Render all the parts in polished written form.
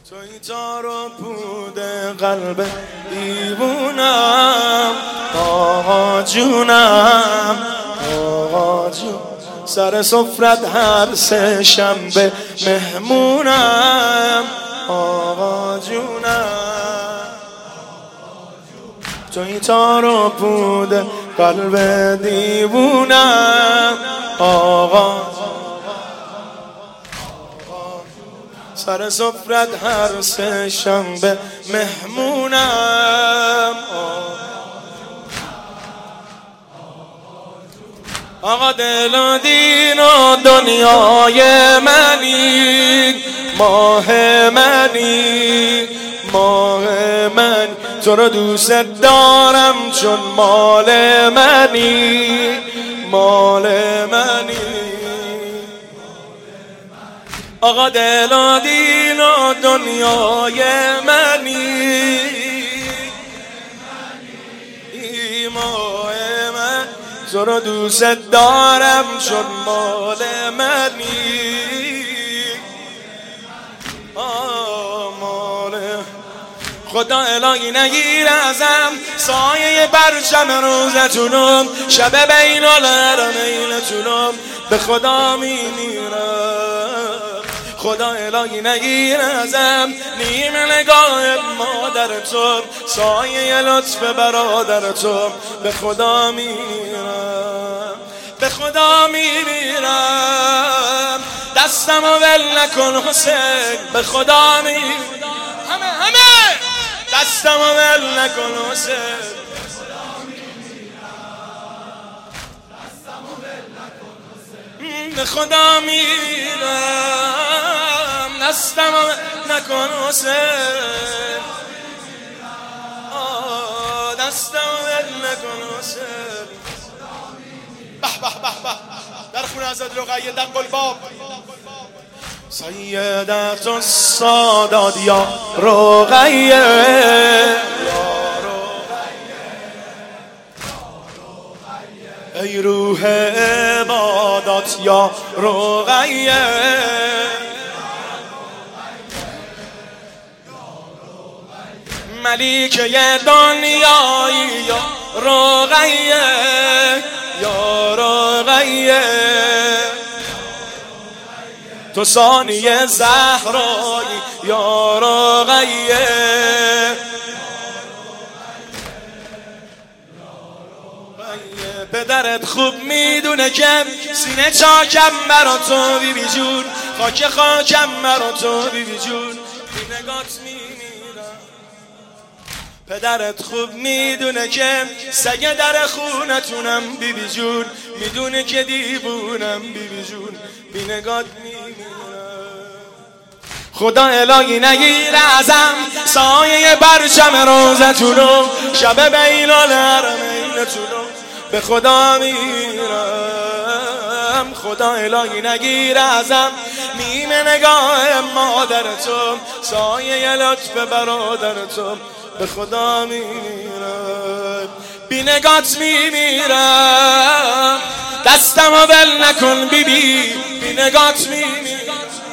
توی تار و پود قلب دیوونم، آقا جونم آقا جون. سر سفرت هر سه شنبه مهمونم، آقا جونم. توی تار و پود قلب دیوونم، آقا سر سفرت هر سه شنبه مهمونم. آقا دل و دین و دنیای منی، ماه منی ماه من. تو رو دوست دارم چون مال منی مال منی. آقا دل و دین و دنیای منی، ماه من. تو رو دوست دارم چون مال منی، مال. خدا الهی نگیر ازم سایه پرچم روزتونم، شب بین الحرمینتونم به خدا میمیرم. خدا الهی نگیر ازم نیم نگاه مادر تو، سایه لطف برادر تو به خدا میمیرم به خدا میمیرم. دستم و ول نکن حسین به خدا میمیرم. همه دستم و ول نکن حسین به خدا میمیرم. دستم و ول نکن حسین، دستم و ول نکن حسین. به به به به در خونه حضرت رقیه در قلباب. سیدت السادات یا رقیه، ای روح عبادات یا رقیه. ملیکه دنیایی یا رقیه یا رقیه. تو ثانی زهرایی یا رقیه. پدرت خوب میدونه که سینه چاکم برا تو بیبی جون، خاک خاکم برا تو بیبی جون، بی نگات میمیرم. پدرت خوب میدونه که سگ در خونتونم بیبی جون، میدونه که دیوونم بیبی جون، بی نگات میمیرم. خدا الهی نگیر ازم سایه پرچم روزتونم، شب بین الحرمینتونم به خدا میرم. خدا الهی نگیر ازم نیم نگاه مادر تو، سایه لطف برادر تو به خدا میرم. بی نگات میمیرم. دستم و ول نکن بیبی، بی نگات میمیرم.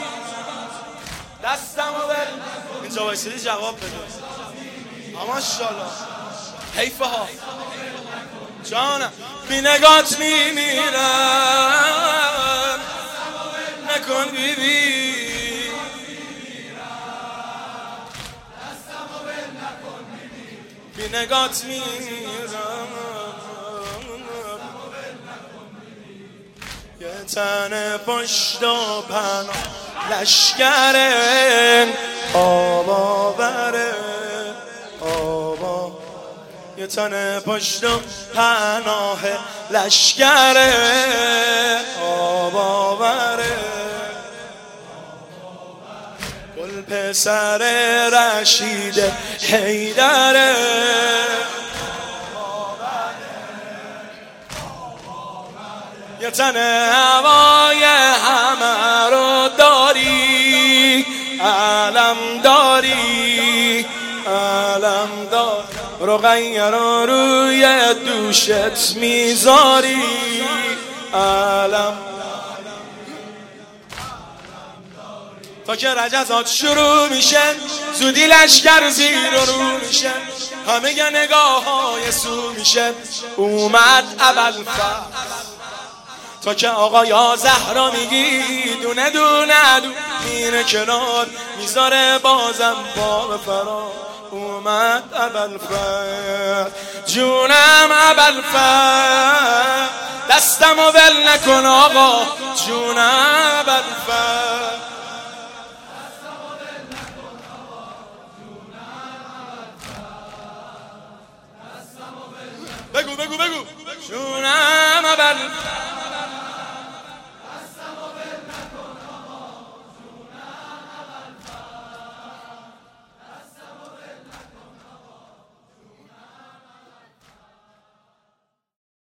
دستم و ول نکن. اینجا وایسیدی جواب بده. ماشاءالله حیفه ها جانم. بی نگات میمیرم. نکن بیبی، بی نگات میمیرم. یه تن پشت و پناه لشکره، آب آوره آبا. یه تن پشت و پناه لشکره، آب آوره. گل پسر رشید حیدره، یه تن هوای همه رو داری، علم داری علم داری. رقیه رو روی دوشت میذاری، علم تا که رجزات شروع میشه زودی لشکر زیر و رو میشه همه نگاه های سو میشه اومد ابوالفضل تا که آقا یا زهرا میگی دونه دونه دو میره کنار میذاره بازم پا به فرار اومد ابوالفضل جونم ابوالفضل دستمو ول نکن آقا جونم ابوالفضل بگو جونم ابوالفضل